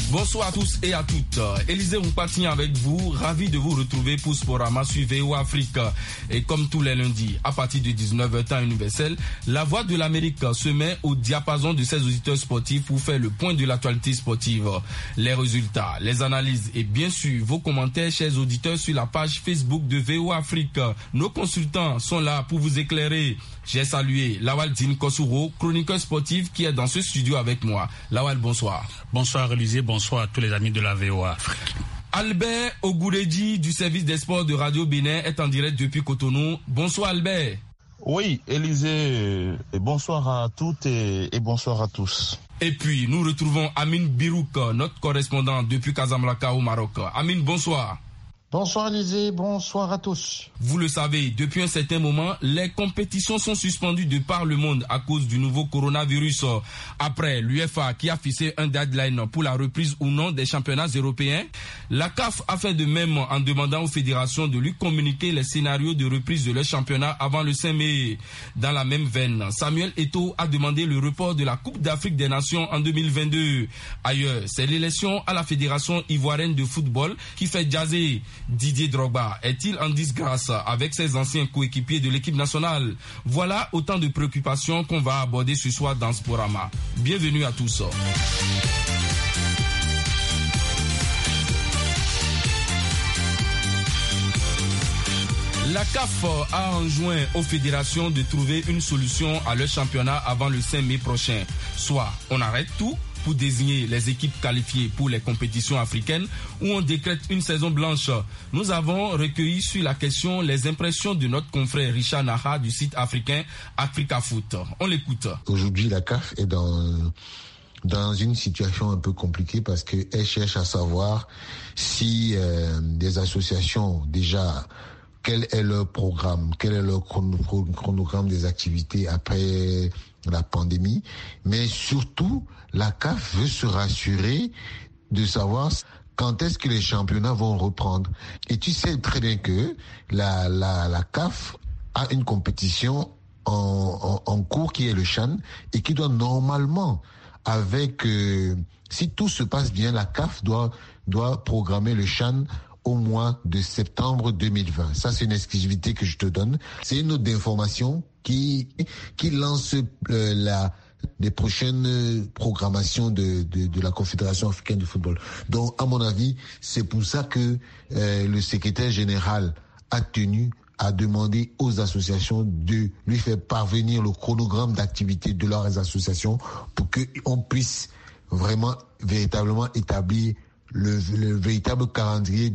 Bonsoir à tous et à toutes. Élisée Mpati avec vous, ravi de vous retrouver pour Sporama sur VOA Afrique. Et comme tous les lundis, à partir de 19h temps universel, la voix de l'Amérique se met au diapason de ses auditeurs sportifs pour faire le point de l'actualité sportive. Les résultats, les analyses et bien sûr vos commentaires, chers auditeurs, sur la page Facebook de VOA Afrique. Nos consultants sont là pour vous éclairer. J'ai salué Lawal Din Kosuro, chroniqueur sportif qui est dans ce studio avec moi. Lawal, bonsoir. Bonsoir Élisée, bonsoir à tous les amis de la VOA Afrique. Albert Ogouredji du service des sports de Radio Bénin est en direct depuis Cotonou. Bonsoir Albert. Oui, Élisée, bonsoir à toutes et bonsoir à tous. Et puis nous retrouvons Amine Birouk, notre correspondant depuis Casablanca au Maroc. Amine, bonsoir. Bonsoir Élisée, bonsoir à tous. Vous le savez, depuis un certain moment, les compétitions sont suspendues de par le monde à cause du nouveau coronavirus. Après l'UEFA qui a fixé un deadline pour la reprise ou non des championnats européens, la CAF a fait de même en demandant aux fédérations de lui communiquer les scénarios de reprise de leur championnat avant le 5 mai. Dans la même veine, Samuel Eto'o a demandé le report de la Coupe d'Afrique des Nations en 2022. Ailleurs, c'est l'élection à la Fédération ivoirienne de football qui fait jaser. Didier Drogba est-il en disgrâce avec ses anciens coéquipiers de l'équipe nationale? Voilà autant de préoccupations qu'on va aborder ce soir dans Sporama. Bienvenue à tous. La CAF a enjoint aux fédérations de trouver une solution à leur championnat avant le 5 mai prochain. Soit on arrête tout pour désigner les équipes qualifiées pour les compétitions africaines ou on décrète une saison blanche. Nous avons recueilli sur la question les impressions de notre confrère Richard Naha du site africain Africa Foot. On l'écoute. Aujourd'hui, la CAF est dans une situation un peu compliquée parce qu'elle cherche à savoir si des associations déjà, quel est leur programme, quel est leur chronogramme des activités après la pandémie, mais surtout la CAF veut se rassurer de savoir quand est-ce que les championnats vont reprendre. Et tu sais très bien que la CAF a une compétition en cours qui est le CHAN et qui doit normalement, si tout se passe bien, la CAF doit programmer le CHAN au mois de septembre 2020. Ça, c'est une exclusivité que je te donne. C'est une note d'information qui lance les prochaines programmations de la Confédération africaine de football. Donc, à mon avis, c'est pour ça que le secrétaire général a tenu à demander aux associations de lui faire parvenir le chronogramme d'activité de leurs associations pour qu'on puisse véritablement établir le véritable calendrier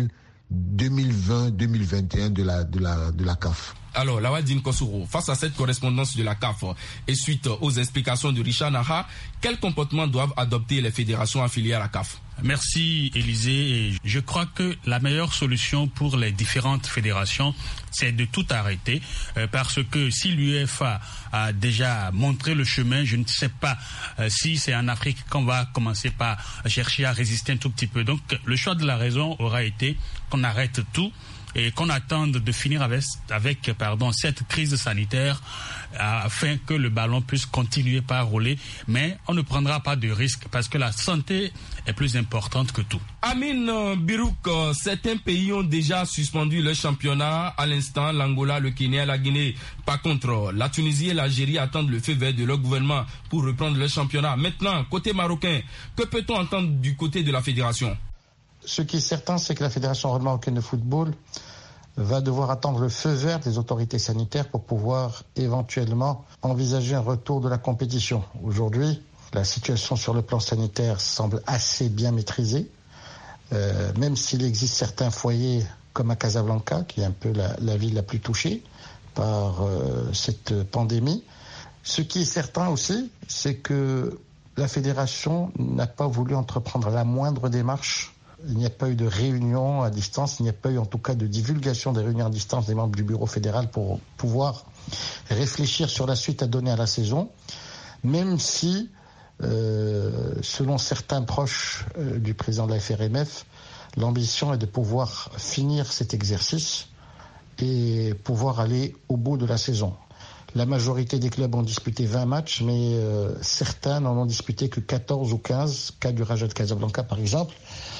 2020-2021 de la CAF. Alors, Lawal Din Kosuro, face à cette correspondance de la CAF et suite aux explications de Richard Naha, quel comportement doivent adopter les fédérations affiliées à la CAF? Merci Élisée. Je crois que la meilleure solution pour les différentes fédérations, c'est de tout arrêter parce que si l'UEFA a déjà montré le chemin, je ne sais pas si c'est en Afrique qu'on va commencer par chercher à résister un tout petit peu. Donc le choix de la raison aura été qu'on arrête tout et qu'on attende de finir avec cette crise sanitaire afin que le ballon puisse continuer par rouler. Mais on ne prendra pas de risque parce que la santé est plus importante que tout. Amine Birouk, certains pays ont déjà suspendu leur championnat. À l'instant, l'Angola, le Kenya, la Guinée. Par contre, la Tunisie et l'Algérie attendent le feu vert de leur gouvernement pour reprendre leur championnat. Maintenant, côté marocain, que peut-on entendre du côté de la fédération? Ce qui est certain, c'est que la Fédération marocaine de football va devoir attendre le feu vert des autorités sanitaires pour pouvoir éventuellement envisager un retour de la compétition. Aujourd'hui, la situation sur le plan sanitaire semble assez bien maîtrisée, même s'il existe certains foyers comme à Casablanca, qui est un peu la ville la plus touchée par cette pandémie. Ce qui est certain aussi, c'est que la Fédération n'a pas voulu entreprendre la moindre démarche. Il n'y a pas eu de réunion à distance, il n'y a pas eu en tout cas de divulgation des réunions à distance des membres du bureau fédéral pour pouvoir réfléchir sur la suite à donner à la saison, même si, selon certains proches du président de la FRMF, l'ambition est de pouvoir finir cet exercice et pouvoir aller au bout de la saison. La majorité des clubs ont disputé 20 matchs, mais certains n'en ont disputé que 14 ou 15, cas du Raja de Casablanca par exemple,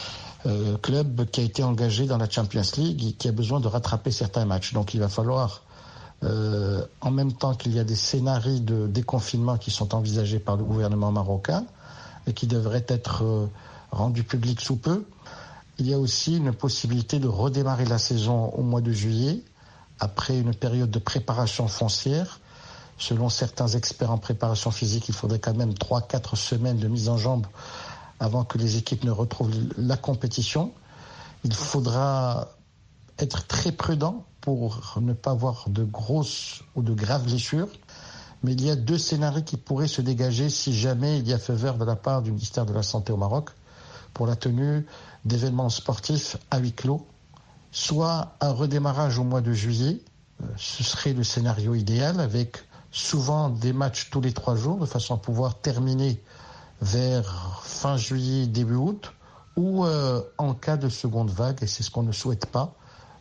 club qui a été engagé dans la Champions League et qui a besoin de rattraper certains matchs. Donc il va falloir, en même temps qu'il y a des scénarios de déconfinement qui sont envisagés par le gouvernement marocain et qui devraient être rendus publics sous peu, il y a aussi une possibilité de redémarrer la saison au mois de juillet, après une période de préparation foncière. Selon certains experts en préparation physique, il faudrait quand même 3-4 semaines de mise en jambe avant que les équipes ne retrouvent la compétition. Il faudra être très prudent pour ne pas avoir de grosses ou de graves blessures. Mais il y a 2 scénarios qui pourraient se dégager si jamais il y a feu vert de la part du ministère de la Santé au Maroc pour la tenue d'événements sportifs à huis clos. Soit un redémarrage au mois de juillet, ce serait le scénario idéal, avec souvent des matchs tous les 3 jours, de façon à pouvoir terminer vers fin juillet, début août, ou en cas de seconde vague, et c'est ce qu'on ne souhaite pas,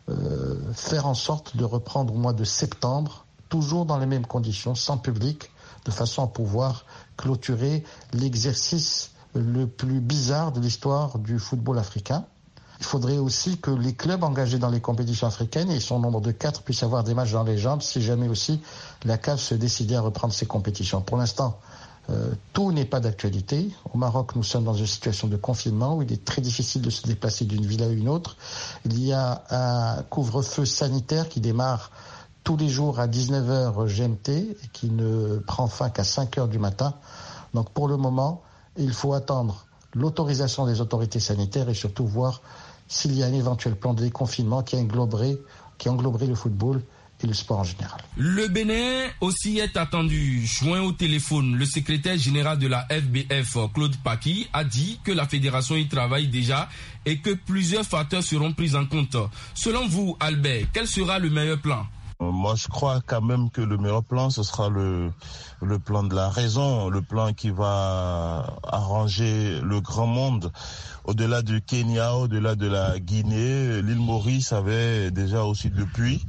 faire en sorte de reprendre au mois de septembre, toujours dans les mêmes conditions, sans public, de façon à pouvoir clôturer l'exercice le plus bizarre de l'histoire du football africain. Il faudrait aussi que les clubs engagés dans les compétitions africaines, et son nombre de 4, puissent avoir des matchs dans les jambes si jamais aussi la CAF se décidait à reprendre ses compétitions. Pour l'instant, tout n'est pas d'actualité. Au Maroc, nous sommes dans une situation de confinement où il est très difficile de se déplacer d'une ville à une autre. Il y a un couvre-feu sanitaire qui démarre tous les jours à 19h GMT et qui ne prend fin qu'à 5h du matin. Donc pour le moment, il faut attendre l'autorisation des autorités sanitaires et surtout voir s'il y a un éventuel plan de déconfinement qui engloberait le football et le sport en général. Le Bénin aussi est attendu. Joint au téléphone, le secrétaire général de la FBF, Claude Paki, a dit que la fédération y travaille déjà et que plusieurs facteurs seront pris en compte. Selon vous, Albert, quel sera le meilleur plan ? Moi, je crois quand même que le meilleur plan, ce sera le plan de la raison, le plan qui va arranger le grand monde. Au-delà du Kenya, au-delà de la Guinée, l'île Maurice avait déjà aussi depuis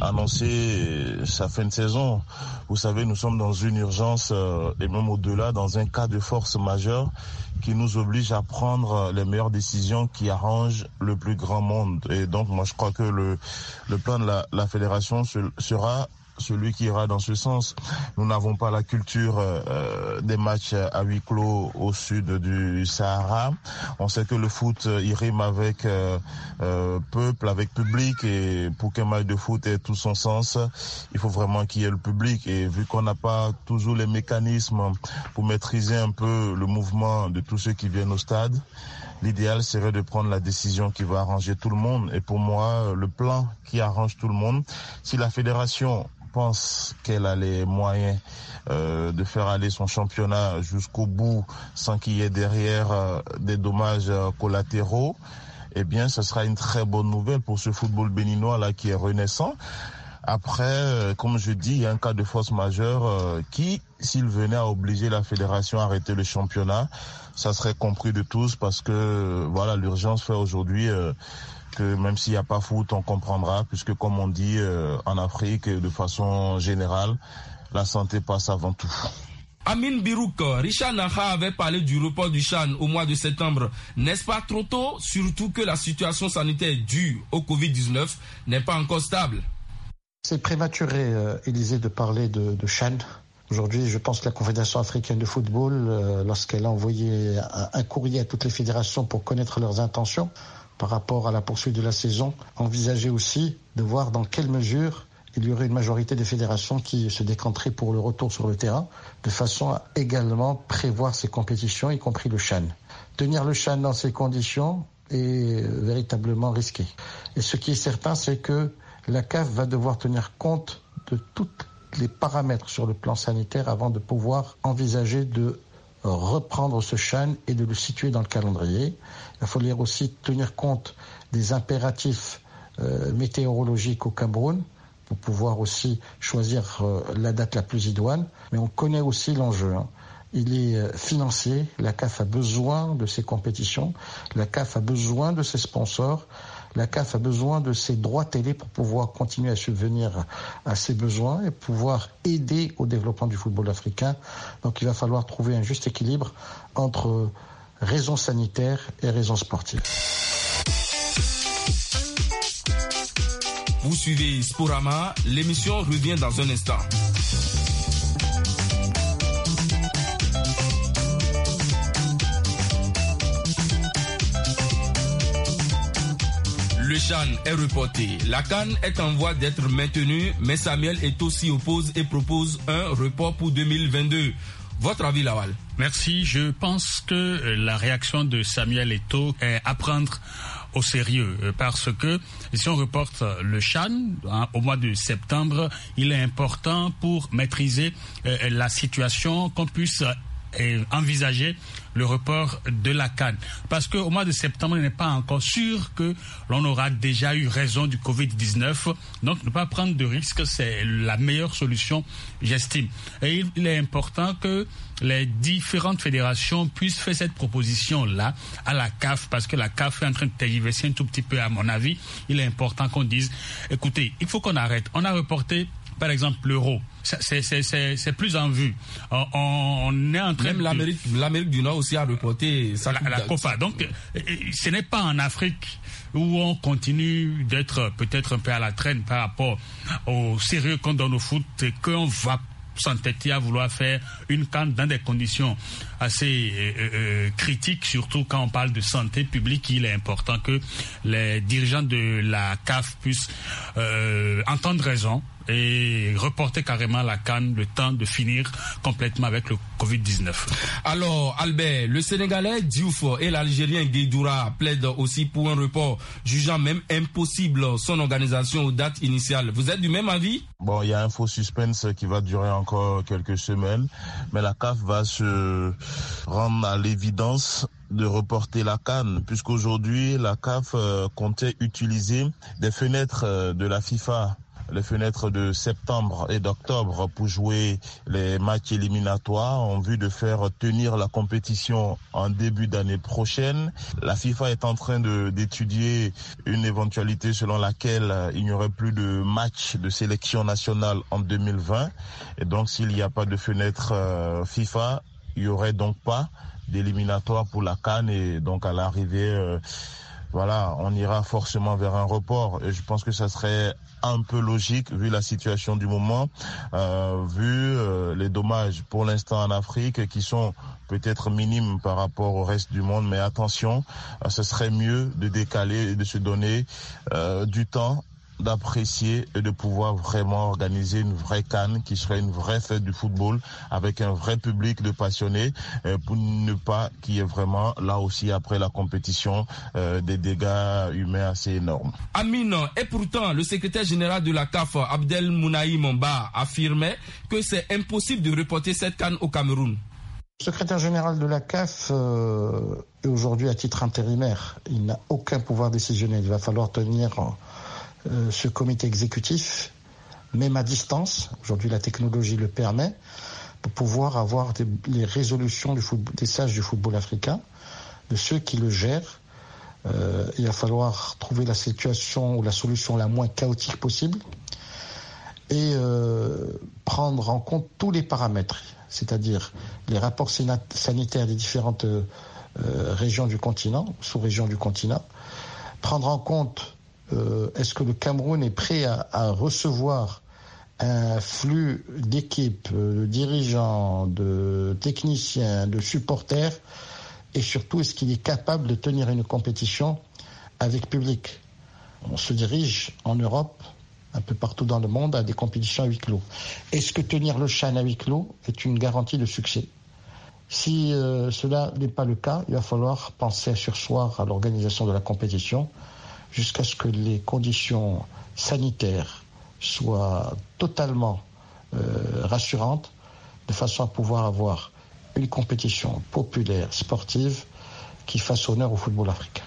annoncé sa fin de saison. Vous savez, nous sommes dans une urgence et même au-delà, dans un cas de force majeure qui nous oblige à prendre les meilleures décisions qui arrangent le plus grand monde. Et donc, moi, je crois que le plan de la fédération sera celui qui ira dans ce sens. Nous n'avons pas la culture des matchs à huis clos au sud du Sahara. On sait que le foot, il rime avec peuple, avec public, et pour qu'un match de foot ait tout son sens, il faut vraiment qu'il y ait le public. Et vu qu'on n'a pas toujours les mécanismes pour maîtriser un peu le mouvement de tous ceux qui viennent au stade, l'idéal serait de prendre la décision qui va arranger tout le monde. Et pour moi, le plan qui arrange tout le monde, si la fédération pense qu'elle a les moyens de faire aller son championnat jusqu'au bout sans qu'il y ait derrière des dommages collatéraux, eh bien, ce sera une très bonne nouvelle pour ce football béninois là qui est renaissant. Après, comme je dis, il y a un cas de force majeure qui, s'il venait à obliger la fédération à arrêter le championnat, ça serait compris de tous parce que voilà, l'urgence fait aujourd'hui que même s'il n'y a pas foot, on comprendra, puisque comme on dit en Afrique, de façon générale, la santé passe avant tout. Amin Birouk, Richard Naha avait parlé du report du CHAN au mois de septembre. N'est-ce pas trop tôt, surtout que la situation sanitaire due au Covid-19 n'est pas encore stable? C'est prématuré, Élysée, de parler de CHAN. Aujourd'hui, je pense que la Confédération africaine de football, lorsqu'elle a envoyé un courrier à toutes les fédérations pour connaître leurs intentions par rapport à la poursuite de la saison, envisageait aussi de voir dans quelle mesure il y aurait une majorité des fédérations qui se décanteraient pour le retour sur le terrain, de façon à également prévoir ces compétitions, y compris le CHAN. Tenir le CHAN dans ces conditions est véritablement risqué. Et ce qui est certain, c'est que la CAF va devoir tenir compte de tous les paramètres sur le plan sanitaire avant de pouvoir envisager de reprendre ce CHAN et de le situer dans le calendrier. Il va falloir aussi tenir compte des impératifs météorologiques au Cameroun pour pouvoir aussi choisir la date la plus idoine. Mais on connaît aussi l'enjeu. Il est financier. La CAF a besoin de ses compétitions. La CAF a besoin de ses sponsors. La CAF a besoin de ses droits télé pour pouvoir continuer à subvenir à ses besoins et pouvoir aider au développement du football africain. Donc il va falloir trouver un juste équilibre entre raisons sanitaires et raisons sportives. Vous suivez Sporama, l'émission revient dans un instant. Le CHAN est reporté. La CAN est en voie d'être maintenue, mais Samuel Eto'o s'y oppose et propose un report pour 2022. Votre avis, Lawal? Merci. Je pense que la réaction de Samuel Eto'o est à prendre au sérieux parce que si on reporte le CHAN au mois de septembre, il est important pour maîtriser la situation qu'on puisse envisager le report de la CAN. Parce qu'au mois de septembre, il n'est pas encore sûr que l'on aura déjà eu raison du Covid-19. Donc, ne pas prendre de risques, c'est la meilleure solution, j'estime. Et il est important que les différentes fédérations puissent faire cette proposition-là à la CAF, parce que la CAF est en train de tergiverser un tout petit peu, à mon avis. Il est important qu'on dise, écoutez, il faut qu'on arrête. On a reporté, par exemple, l'euro. C'est plus en vue. On est en train même l'Amérique du Nord aussi a reporté la Copa. Donc, ce n'est pas en Afrique où on continue d'être peut-être un peu à la traîne par rapport au sérieux qu'on donne au foot et qu'on va s'entêter à vouloir faire une CAN dans des conditions assez critiques, surtout quand on parle de santé publique. Il est important que les dirigeants de la CAF puissent entendre raison et reporter carrément la CAN, le temps de finir complètement avec le Covid-19. Alors, Albert, le Sénégalais Diouf et l'Algérien Guédoura plaident aussi pour un report, jugeant même impossible son organisation aux dates initiales. Vous êtes du même avis? Bon, il y a un faux suspense qui va durer encore quelques semaines, mais la CAF va se rendre à l'évidence de reporter la CAN, puisqu'aujourd'hui, la CAF comptait utiliser des fenêtres de la FIFA, les fenêtres de septembre et d'octobre pour jouer les matchs éliminatoires en vue de faire tenir la compétition en début d'année prochaine. La FIFA est en train d'étudier une éventualité selon laquelle il n'y aurait plus de matchs de sélection nationale en 2020. Et donc s'il n'y a pas de fenêtre FIFA, il n'y aurait donc pas d'éliminatoire pour la CAN et donc à l'arrivée, voilà, on ira forcément vers un report. Et je pense que ça serait un peu logique vu la situation du moment, vu les dommages pour l'instant en Afrique qui sont peut-être minimes par rapport au reste du monde. Mais attention, ce serait mieux de décaler et de se donner du temps d'apprécier et de pouvoir vraiment organiser une vraie CAN qui serait une vraie fête du football avec un vrai public de passionnés pour ne pas qu'il y ait vraiment là aussi après la compétition des dégâts humains assez énormes. Amine, et pourtant le secrétaire général de la CAF, Abdel Mounaïm Ba, affirmait que c'est impossible de reporter cette CAN au Cameroun. Le secrétaire général de la CAF est aujourd'hui à titre intérimaire. Il n'a aucun pouvoir décisionnel. Il va falloir tenir ce comité exécutif, même à distance, aujourd'hui la technologie le permet, pour pouvoir avoir les résolutions des sages du football africain, de ceux qui le gèrent. Il va falloir trouver la situation ou la solution la moins chaotique possible et prendre en compte tous les paramètres, c'est-à-dire les rapports sanitaires des différentes régions du continent, sous-régions du continent, prendre en compte est-ce que le Cameroun est prêt à recevoir un flux d'équipes, de dirigeants, de techniciens, de supporters, et surtout est-ce qu'il est capable de tenir une compétition avec public? On se dirige en Europe, un peu partout dans le monde, à des compétitions à huis clos. Est-ce que tenir le CHAN à huis clos est une garantie de succès? Si cela n'est pas le cas, il va falloir penser à surseoir à l'organisation de la compétition jusqu'à ce que les conditions sanitaires soient totalement rassurantes, de façon à pouvoir avoir une compétition populaire, sportive, qui fasse honneur au football africain.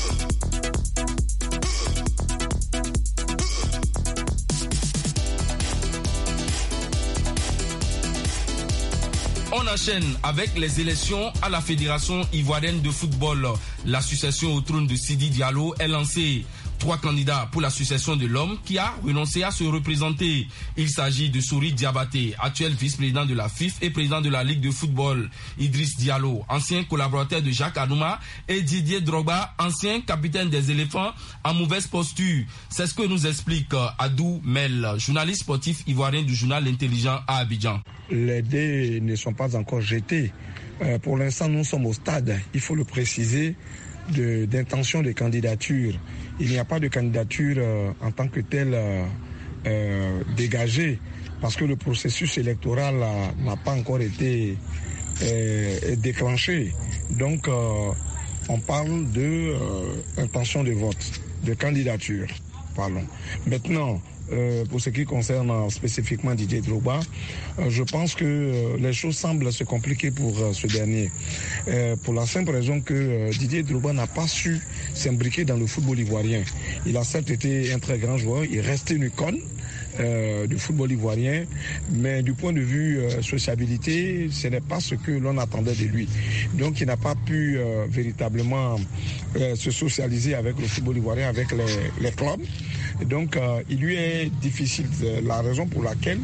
On enchaîne avec les élections à la Fédération ivoirienne de football. La succession au trône de Sidi Diallo est lancée. 3 candidats pour l'association de l'homme qui a renoncé à se représenter. Il s'agit de Souri Diabaté, actuel vice-président de la FIF et président de la Ligue de football, Idriss Diallo, ancien collaborateur de Jacques Anouma, et Didier Drogba, ancien capitaine des éléphants, en mauvaise posture. C'est ce que nous explique Adou Mel, journaliste sportif ivoirien du journal L'Intelligent à Abidjan. Les dés ne sont pas encore jetés. Pour l'instant, nous sommes au stade, il faut le préciser, d'intention de candidature. Il n'y a pas de candidature en tant que telle dégagée, parce que le processus électoral n'a pas encore été déclenché. Donc, on parle d'intention de vote, de candidature. Parlons. Maintenant, pour ce qui concerne spécifiquement Didier Drogba, je pense que les choses semblent se compliquer pour ce dernier. Pour la simple raison que Didier Drogba n'a pas su s'imbriquer dans le football ivoirien. Il a certes été un très grand joueur, il restait une icône du football ivoirien, mais du point de vue sociabilité, ce n'est pas ce que l'on attendait de lui. Donc il n'a pas pu véritablement se socialiser avec le football ivoirien, avec les clubs. Donc il lui est difficile, la raison pour laquelle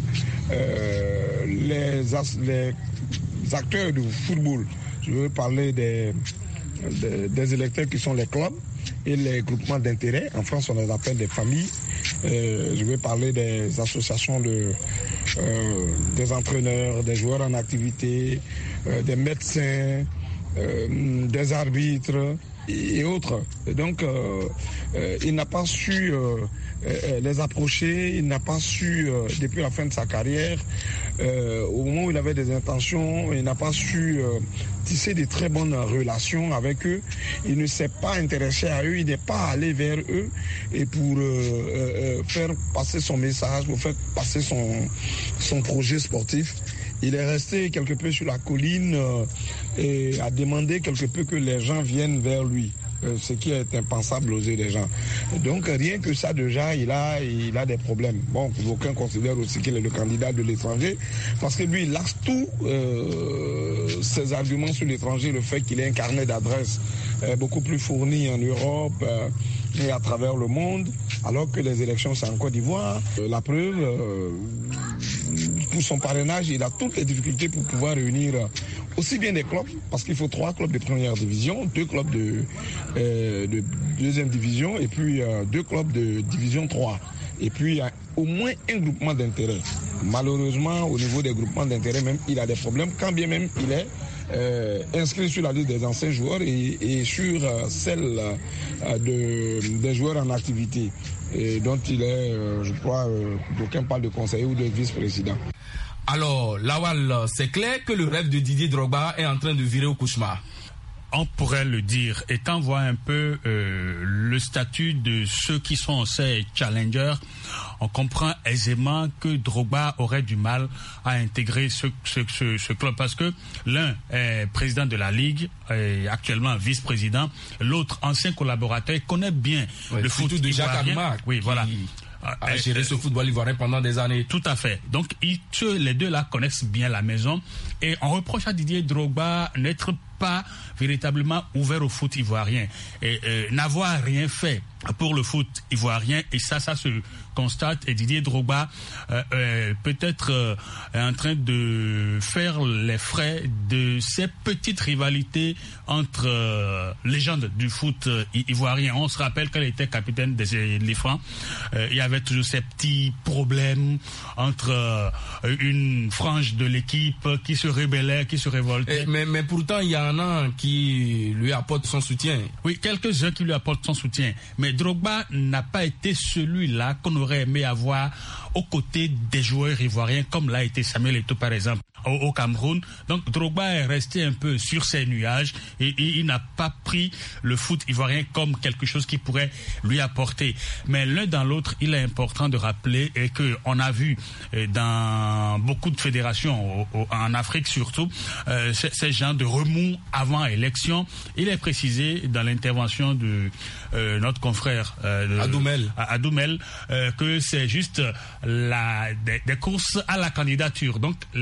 les acteurs du football, je veux parler des électeurs qui sont les clubs et les groupements d'intérêt, en France on les appelle des familles, je vais parler des associations des entraîneurs, des joueurs en activité, des médecins, des arbitres et autres. Donc il n'a pas su les approcher, il n'a pas su, depuis la fin de sa carrière, au moment où il avait des intentions, il n'a pas su tisser de très bonnes relations avec eux. Il ne s'est pas intéressé à eux, il n'est pas allé vers eux et pour faire passer son message, pour faire passer son projet sportif. Il est resté quelque peu sur la colline et a demandé quelque peu que les gens viennent vers lui, ce qui est impensable aux yeux des gens. Donc rien que ça déjà, il a des problèmes. Bon, aucun considère aussi qu'il est le candidat de l'étranger, parce que lui, il lâche tous ses arguments sur l'étranger, le fait qu'il ait un carnet d'adresses beaucoup plus fourni en Europe et à travers le monde, alors que les élections c'est en Côte d'Ivoire. La preuve, pour son parrainage, il a toutes les difficultés pour pouvoir réunir aussi bien des clubs, parce qu'il faut 3 clubs de première division, 2 clubs de deuxième division et puis 2 clubs de division 3. Et puis au moins un groupement d'intérêt. Malheureusement, au niveau des groupements d'intérêt, même, il a des problèmes, quand bien même il est inscrit sur la liste des anciens joueurs et sur celle des joueurs en activité, et dont il est, je crois, d'aucuns parlent de conseiller ou de vice-président. Alors, Lawal, c'est clair que le rêve de Didier Drogba est en train de virer au cauchemar. On pourrait le dire, étant voir un peu le statut de ceux qui sont ces challengers, on comprend aisément que Drogba aurait du mal à intégrer ce club, parce que l'un est président de la Ligue, est actuellement vice-président, l'autre ancien collaborateur, connaît bien le foot de ivoirien. Jacques Anouma, oui, voilà. A géré ce football ivoirien pendant des années. Tout à fait. Donc, les deux là connaissent bien la maison. Et on reproche à Didier Drogba n'être pas véritablement ouvert au foot ivoirien et n'avoir rien fait pour le foot ivoirien. Et ça se constate. Et Didier Drogba peut-être en train de faire les frais de ces petites rivalités entre légendes du foot ivoirien. On se rappelle qu'elle était capitaine des éléphants. Il y avait toujours ces petits problèmes entre une frange de l'équipe qui se rébellait, qui se révoltait. Mais pourtant, il y en a qui lui apportent son soutien. Oui, quelques-uns qui lui apportent son soutien. Mais Drogba n'a pas été celui-là qu'on aurait aimé avoir aux côtés des joueurs ivoiriens, comme l'a été Samuel Eto'o par exemple au Cameroun. Donc Drogba est resté un peu sur ses nuages et il n'a pas pris le foot ivoirien comme quelque chose qui pourrait lui apporter. Mais l'un dans l'autre, il est important de rappeler et que on a vu dans beaucoup de fédérations en Afrique surtout ces gens de remous avant élection. Il est précisé dans l'intervention de notre confrère Adoumel que c'est juste des courses à la candidature. Donc les candidatures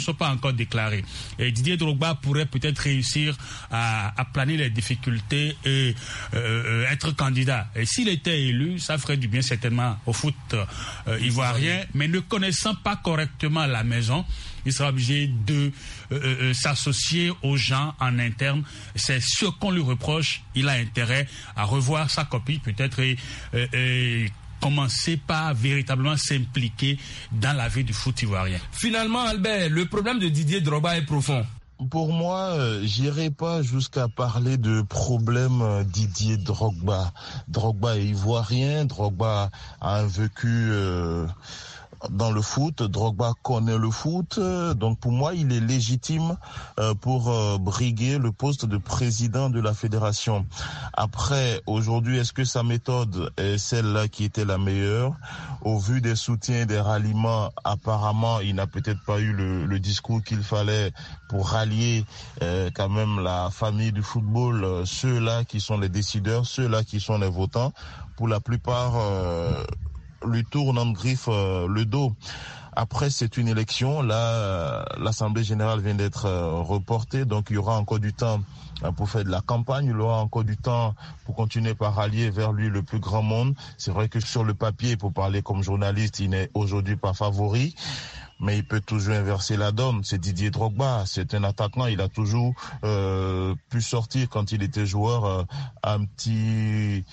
sont pas encore déclarés. Et Didier Drogba pourrait peut-être réussir à planer les difficultés et être candidat. Et s'il était élu, ça ferait du bien certainement au foot ivoirien, mais ne connaissant pas correctement la maison, il sera obligé de s'associer aux gens en interne. C'est ce qu'on lui reproche. Il a intérêt à revoir sa copie peut-être et commencer par véritablement s'impliquer dans la vie du foot ivoirien. Finalement, Albert, le problème de Didier Drogba est profond. Pour moi, j'irai pas jusqu'à parler de problème Didier Drogba. Drogba est ivoirien, Drogba a un vécu dans le foot, Drogba connaît le foot, donc pour moi il est légitime pour briguer le poste de président de la fédération. Après, aujourd'hui, est-ce que sa méthode est celle-là qui était la meilleure? Au vu des soutiens et des ralliements, apparemment il n'a peut-être pas eu le discours qu'il fallait pour rallier quand même la famille du football, ceux-là qui sont les décideurs, ceux-là qui sont les votants. Pour la plupart lui tourne en griffe le dos. Après, c'est une élection. Là, l'Assemblée générale vient d'être reportée, donc il y aura encore du temps pour faire de la campagne. Il aura encore du temps pour continuer par rallier vers lui le plus grand monde. C'est vrai que sur le papier, pour parler comme journaliste, il n'est aujourd'hui pas favori. Mais il peut toujours inverser la donne. C'est Didier Drogba, c'est un attaquant. Il a toujours pu sortir quand il était joueur un petit,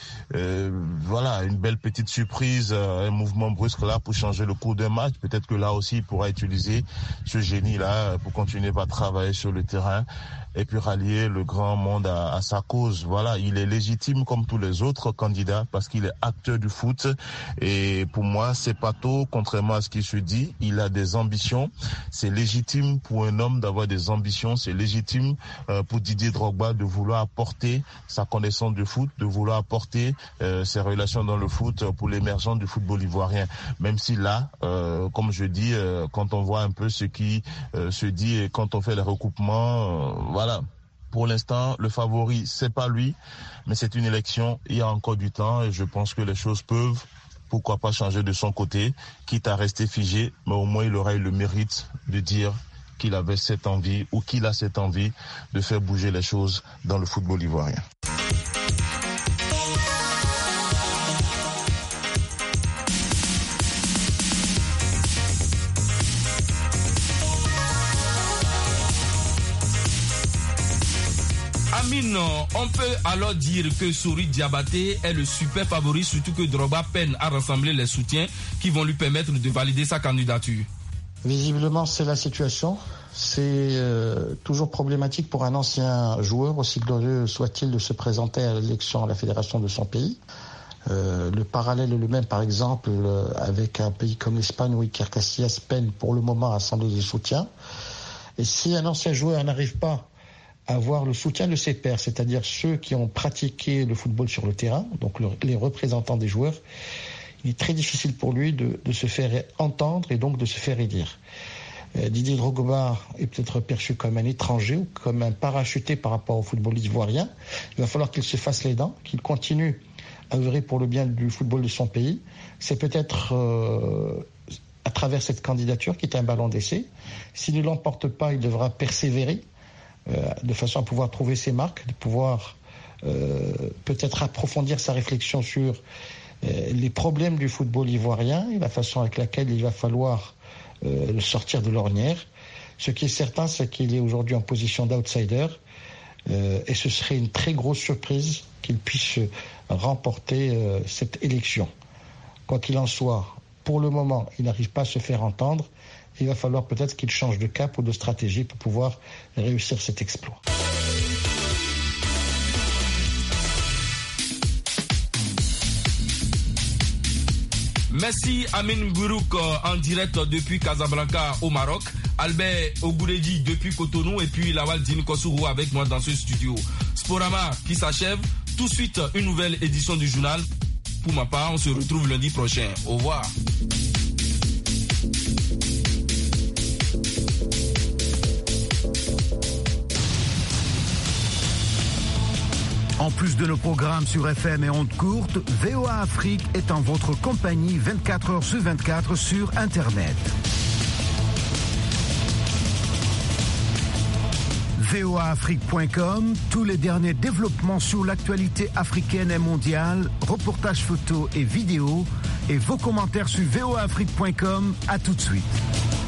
une belle petite surprise, un mouvement brusque là pour changer le cours d'un match. Peut-être que là aussi il pourra utiliser ce génie là pour continuer à travailler sur le terrain et puis rallier le grand monde à sa cause. Voilà, il est légitime comme tous les autres candidats parce qu'il est acteur du foot. Et pour moi, c'est pas tôt, contrairement à ce qui se dit. Il a des ambitions. C'est légitime pour un homme d'avoir des ambitions. C'est légitime pour Didier Drogba de vouloir apporter sa connaissance du foot, de vouloir apporter ses relations dans le foot pour l'émergence du football ivoirien. Même si là, comme je dis, quand on voit un peu ce qui se dit et quand on fait les recoupements, voilà. Pour l'instant, le favori, c'est pas lui, mais c'est une élection. Il y a encore du temps et je pense que les choses peuvent, pourquoi pas, changer de son côté, quitte à rester figé, mais au moins il aura eu le mérite de dire qu'il avait cette envie ou qu'il a cette envie de faire bouger les choses dans le football ivoirien. Amine, on peut alors dire que Souri Diabaté est le super favori, surtout que Drogba peine à rassembler les soutiens qui vont lui permettre de valider sa candidature. Visiblement, c'est la situation. C'est toujours problématique pour un ancien joueur, aussi glorieux soit-il, de se présenter à l'élection à la fédération de son pays. Le parallèle est le même, par exemple, avec un pays comme l'Espagne où Iker Casillas peine pour le moment à rassembler des soutiens. Et si un ancien joueur n'arrive pas à avoir le soutien de ses pairs, c'est-à-dire ceux qui ont pratiqué le football sur le terrain, donc les représentants des joueurs, il est très difficile pour lui de se faire entendre et donc de se faire élire. Didier Drogba est peut-être perçu comme un étranger ou comme un parachuté par rapport au football ivoirien. Il va falloir qu'il se fasse les dents, qu'il continue à œuvrer pour le bien du football de son pays. C'est peut-être à travers cette candidature qui est un ballon d'essai. S'il ne l'emporte pas, il devra persévérer de façon à pouvoir trouver ses marques, de pouvoir peut-être approfondir sa réflexion sur les problèmes du football ivoirien et la façon avec laquelle il va falloir le sortir de l'ornière. Ce qui est certain, c'est qu'il est aujourd'hui en position d'outsider et ce serait une très grosse surprise qu'il puisse remporter cette élection. Quoi qu'il en soit, pour le moment, il n'arrive pas à se faire entendre. Il va falloir peut-être qu'il change de cap ou de stratégie pour pouvoir réussir cet exploit. Merci Amine Bourouk en direct depuis Casablanca au Maroc, Albert Ogouredi depuis Cotonou et puis Lawal Dine Kosourou avec moi dans ce studio. Sporama qui s'achève, tout de suite une nouvelle édition du journal. Pour ma part, on se retrouve lundi prochain. Au revoir. En plus de nos programmes sur FM et ondes courtes, VOA Afrique est en votre compagnie 24 heures sur 24 sur Internet. voaafrique.com, tous les derniers développements sur l'actualité africaine et mondiale, reportages photos et vidéos, et vos commentaires sur voaafrique.com. À tout de suite.